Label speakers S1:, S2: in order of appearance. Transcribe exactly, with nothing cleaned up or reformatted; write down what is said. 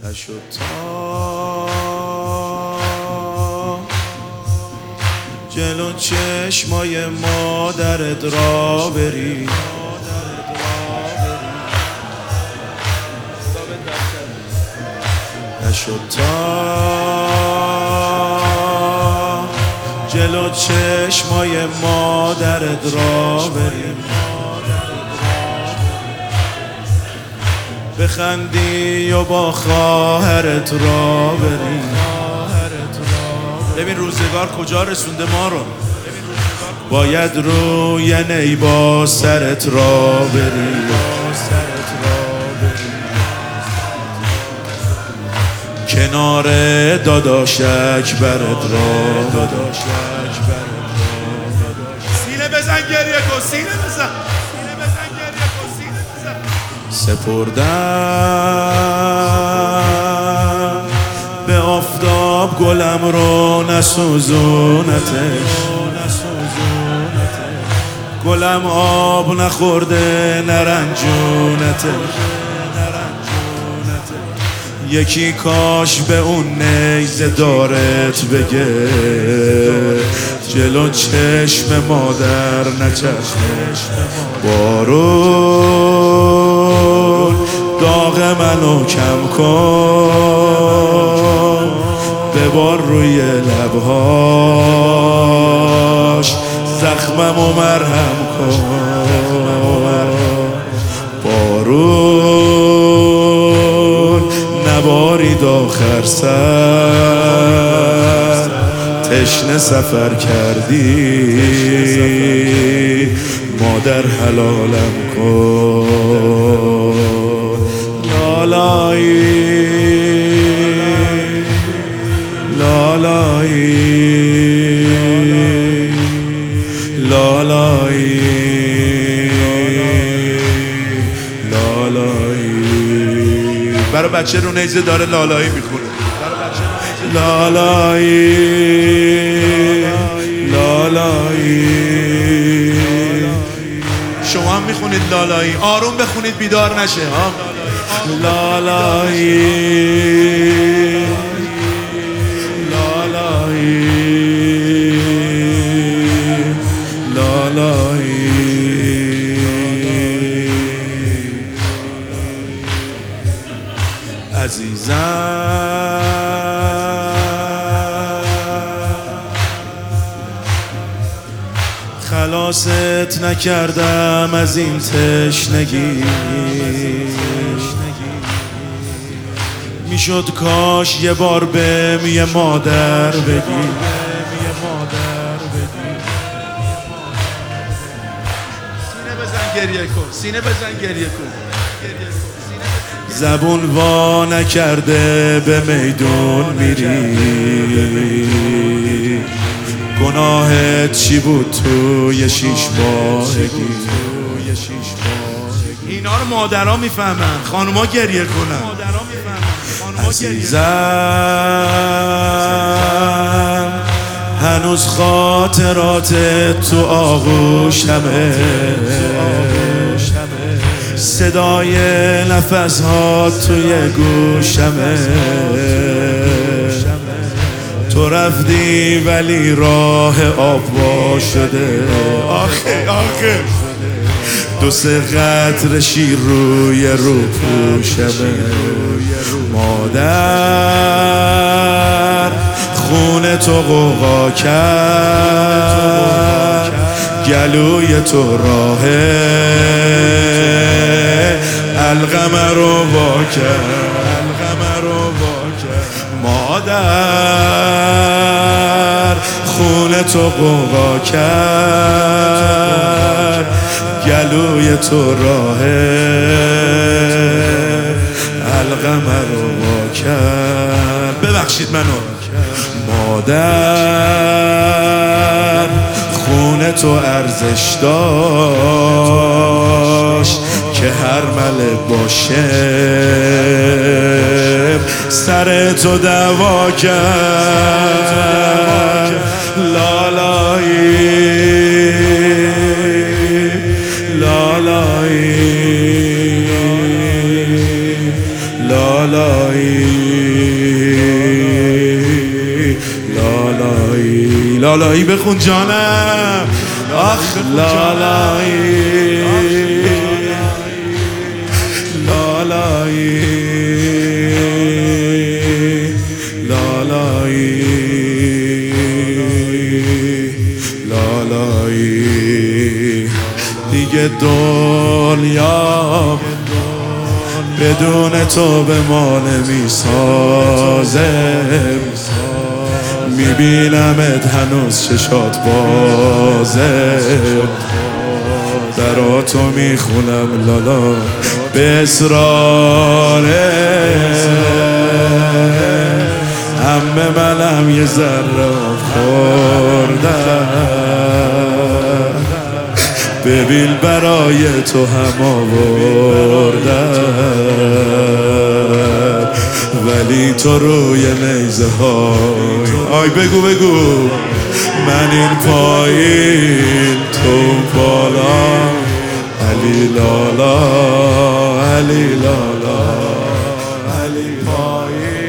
S1: نشد تا جلو چشمای مادرت را بری، نشد تا جلو چشمای مادرت را بری، بخندی و با خواهرت را بری. ببین روزگار کجا رسونده ما رو. باید روی نی با سرت را بری، کنار داداش اکبرت را. سینه بزن گریه کن، سینه بزن سپردم به آفتاب گلم رو نسوزونتش، گلم آب نخورده نرنجونتش. یکی کاش به اون نیزه دارت بگه جلو چشم مادر نچشمش بارون داغ منو کم کن، ببار روی لبهاش زخممو مرهم کن. بارون نبارید آخر سر، تشنه سفر کردی مادر حلالم کن. لالایی لالایی لالایی لالایی. برای بچه رو نیزه داره لالایی میخونه. لالایی لالایی. شما هم میخونید لالایی، آروم بخونید بیدار نشه ها. لالایی لالایی لالایی. عزیزم خلاصت نکردم از این تشنگی، میشد کاش یه بار بهم یه مادر بگی. سینه بزن گریه کن، سینه بزن گریه کن. زبون وا نکرده به میدون میری، گناهت چی بود توی شیش ماهگی؟ اینا رو مادرها میفهمن، خانوما گریه کنن. عزیزم هنوز خاطرات تو آغوشمه، صدای نفس‌ها توی گوشمه. تو رفتی ولی راه آب وا شده، آخه آخه دو سه قطره شیر روی رو پوشمه. مادر خون تو غوغا کرد، گلوی تو راه القمه رو وا کرد. مادر خون تو غوغا کرد، گلوی تو راه القمه رو وا کرد. ببخشید منو. مادر خون تو ارزش داشت که هر مله باشه سر تو دوا کرد. لالایی لالایی لالایی. لالایی لالایی لالایی بخون جانم آخ لالایی لالایی لالایی لالایی دیگه دنیا بدون تو به ما نمیسازه میبینمت هنوز چشات بازه دراتو میخونم لالا به اصراره همه منم یه ذره خوردم ببین برای تو هم آوردم ولی تو روی نیزه های آی بگو بگو من این پایین تو بالا علی لالا علی لالا علی پایین